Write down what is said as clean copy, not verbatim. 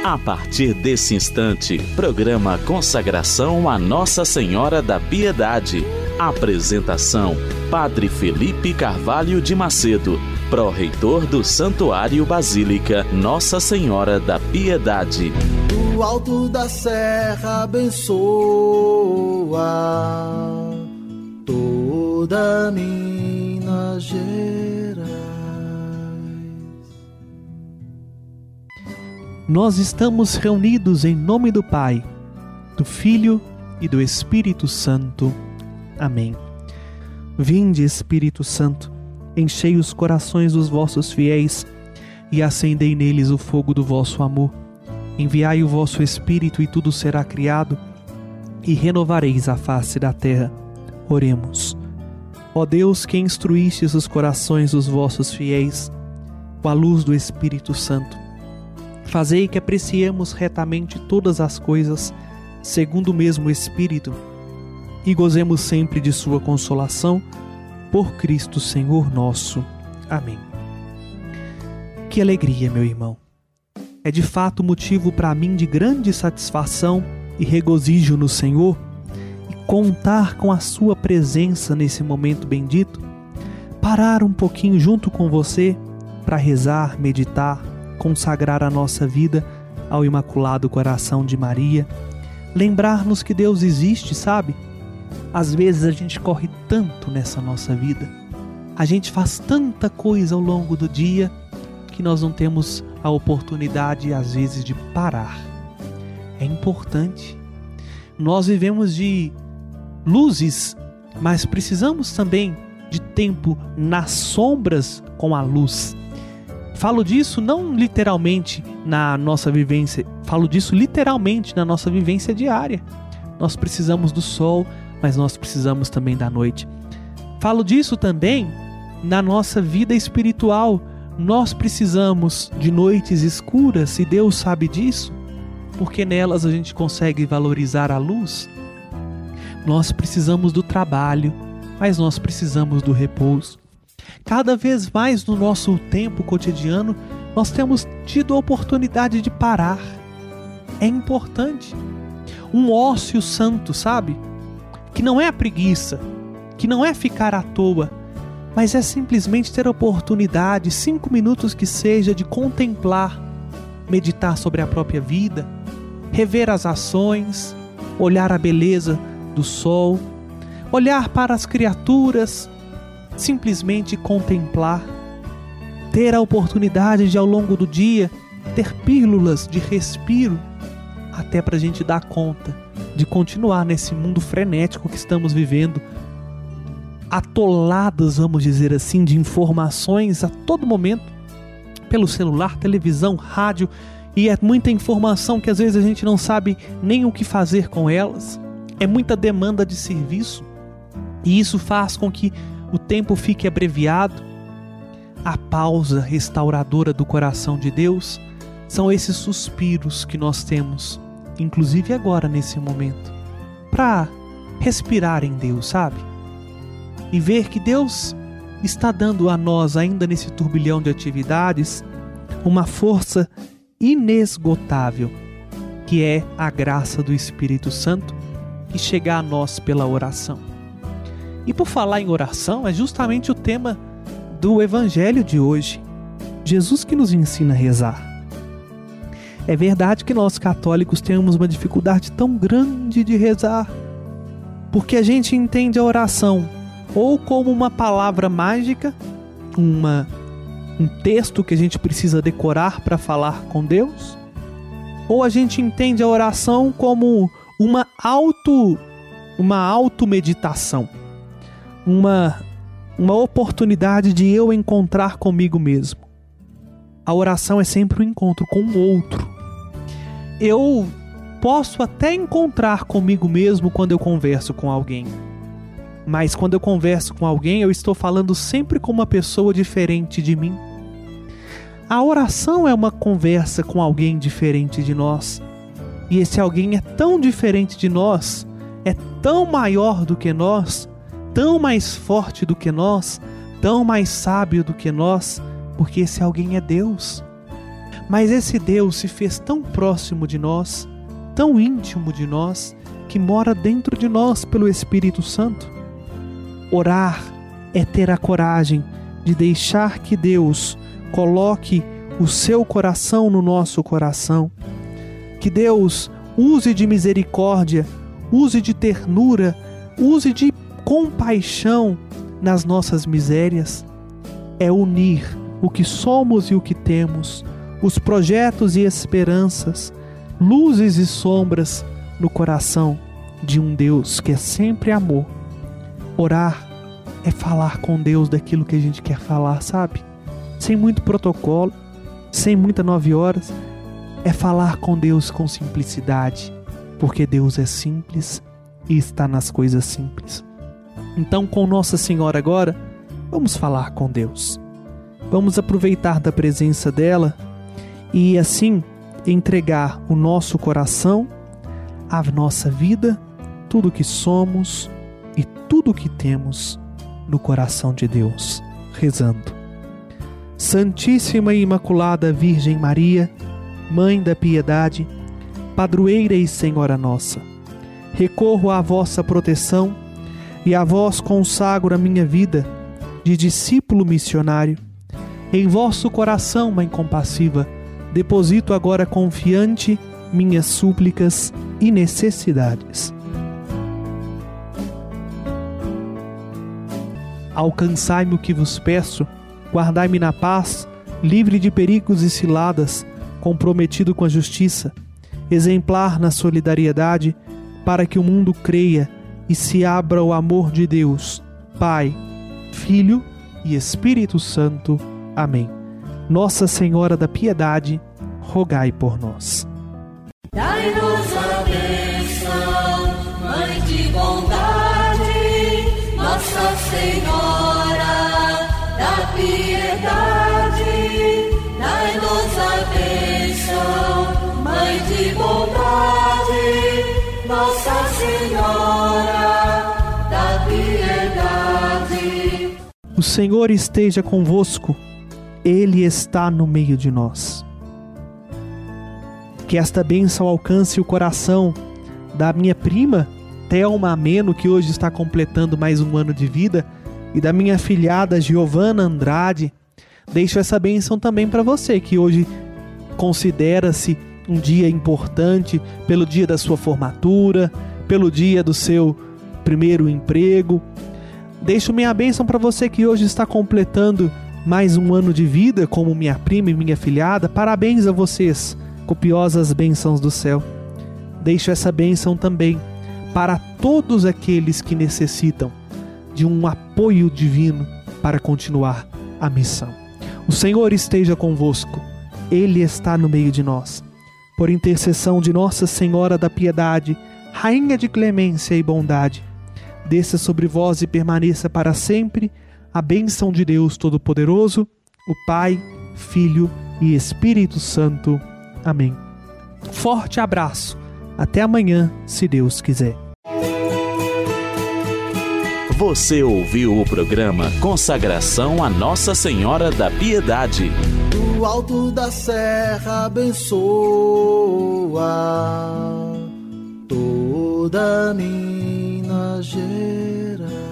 A partir desse instante, programa Consagração a Nossa Senhora da Piedade. Apresentação: Padre Felipe Carvalho de Macedo, pró-reitor do Santuário Basílica Nossa Senhora da Piedade. Do alto da serra abençoa toda Minas Gerais. Nós estamos reunidos em nome do Pai, do Filho e do Espírito Santo. Amém. Vinde, Espírito Santo, enchei os corações dos vossos fiéis e acendei neles o fogo do vosso amor. Enviai o vosso Espírito e tudo será criado e renovareis a face da terra. Oremos. Ó Deus, que instruístes os corações dos vossos fiéis com a luz do Espírito Santo, fazei que apreciemos retamente todas as coisas, segundo o mesmo Espírito, e gozemos sempre de sua consolação, por Cristo Senhor nosso. Amém. Que alegria, meu irmão! É de fato motivo para mim de grande satisfação e regozijo no Senhor, e contar com a sua presença nesse momento bendito, parar um pouquinho junto com você para rezar, meditar, consagrar a nossa vida ao Imaculado Coração de Maria, lembrar-nos que Deus existe, sabe? Às vezes a gente corre tanto nessa nossa vida, a gente faz tanta coisa ao longo do dia que nós não temos a oportunidade, às vezes, de parar. É importante. Nós vivemos de luzes, mas precisamos também de tempo nas sombras com a luz. Falo disso não literalmente na nossa vivência, falo disso literalmente na nossa vivência diária. Nós precisamos do sol, mas nós precisamos também da noite. Falo disso também na nossa vida espiritual. Nós precisamos de noites escuras, e Deus sabe disso, porque nelas a gente consegue valorizar a luz. Nós precisamos do trabalho, mas nós precisamos do repouso. Cada vez mais no nosso tempo cotidiano, nós temos tido a oportunidade de parar. É importante. Um ócio santo, sabe? Que não é a preguiça, que não é ficar à toa, mas é simplesmente ter a oportunidade, 5 minutos que seja, de contemplar, meditar sobre a própria vida, rever as ações, olhar a beleza do sol, olhar para as criaturas, simplesmente contemplar, ter a oportunidade de, ao longo do dia, ter pílulas de respiro, até para a gente dar conta de continuar nesse mundo frenético que estamos vivendo, atolados, vamos dizer assim, de informações a todo momento, pelo celular, televisão, rádio, e é muita informação que às vezes a gente não sabe nem o que fazer com elas. É muita demanda de serviço, e isso faz com que o tempo fique abreviado. A pausa restauradora do coração de Deus são esses suspiros que nós temos, inclusive agora nesse momento, para respirar em Deus, sabe? E ver que Deus está dando a nós, ainda nesse turbilhão de atividades, uma força inesgotável, que é a graça do Espírito Santo, que chega a nós pela oração. E por falar em oração, é justamente o tema do Evangelho de hoje. Jesus que nos ensina a rezar. É verdade que nós católicos temos uma dificuldade tão grande de rezar, porque a gente entende a oração ou como uma palavra mágica, um texto que a gente precisa decorar para falar com Deus, ou a gente entende a oração como uma automeditação, uma oportunidade de eu encontrar comigo mesmo. A oração é sempre um encontro com o outro. Eu posso até encontrar comigo mesmo quando eu converso com alguém, mas quando eu converso com alguém, eu estou falando sempre com uma pessoa diferente de mim. A oração é uma conversa com alguém diferente de nós, e esse alguém é tão diferente de nós, é tão maior do que nós, tão mais forte do que nós, tão mais sábio do que nós, porque esse alguém é Deus. Mas esse Deus se fez tão próximo de nós, tão íntimo de nós, que mora dentro de nós pelo Espírito Santo. Orar é ter a coragem de deixar que Deus coloque o seu coração no nosso coração. Que Deus use de misericórdia, use de ternura, use de compaixão nas nossas misérias. É unir o que somos e o que temos, os projetos e esperanças, luzes e sombras no coração de um Deus que é sempre amor. Orar é falar com Deus daquilo que a gente quer falar, sabe? Sem muito protocolo, sem muita 9 horas. É falar com Deus com simplicidade, porque Deus é simples e está nas coisas simples. Então, com Nossa Senhora agora, vamos falar com Deus. Vamos aproveitar da presença dela e assim entregar o nosso coração, a nossa vida, tudo que somos e tudo que temos no coração de Deus, rezando. Santíssima e Imaculada Virgem Maria, Mãe da Piedade, Padroeira e Senhora nossa, recorro à vossa proteção e a vós consagro a minha vida de discípulo missionário. Em vosso coração, Mãe compassiva, deposito agora confiante minhas súplicas e necessidades. Alcançai-me o que vos peço, guardai-me na paz, livre de perigos e ciladas, comprometido com a justiça, exemplar na solidariedade, para que o mundo creia e se abra ao amor de Deus, Pai, Filho e Espírito Santo. Amém. Nossa Senhora da Piedade, rogai por nós. Dai-nos a bênção, Mãe de bondade, Nossa Senhora da Piedade. Dai-nos a bênção, Mãe de bondade, Nossa Senhora da Piedade. O Senhor esteja convosco, Ele está no meio de nós. Que esta bênção alcance o coração da minha prima, Thelma Ameno, que hoje está completando mais um ano de vida, e da minha filhada Giovana Andrade. Deixo essa bênção também para você, que hoje considera-se um dia importante, pelo dia da sua formatura, pelo dia do seu primeiro emprego. Deixo minha bênção para você que hoje está completando mais um ano de vida, como minha prima e minha filhada. Parabéns a vocês, copiosas bênçãos do céu. Deixo essa bênção também para todos aqueles que necessitam de um apoio divino para continuar a missão. O Senhor esteja convosco, Ele está no meio de nós. Por intercessão de Nossa Senhora da Piedade, Rainha de clemência e bondade, desça sobre vós e permaneça para sempre a bênção de Deus Todo-Poderoso, o Pai, Filho e Espírito Santo. Amém. Forte abraço. Até amanhã, se Deus quiser. Você ouviu o programa Consagração a Nossa Senhora da Piedade. Do alto da serra abençoa toda Minas Gerais.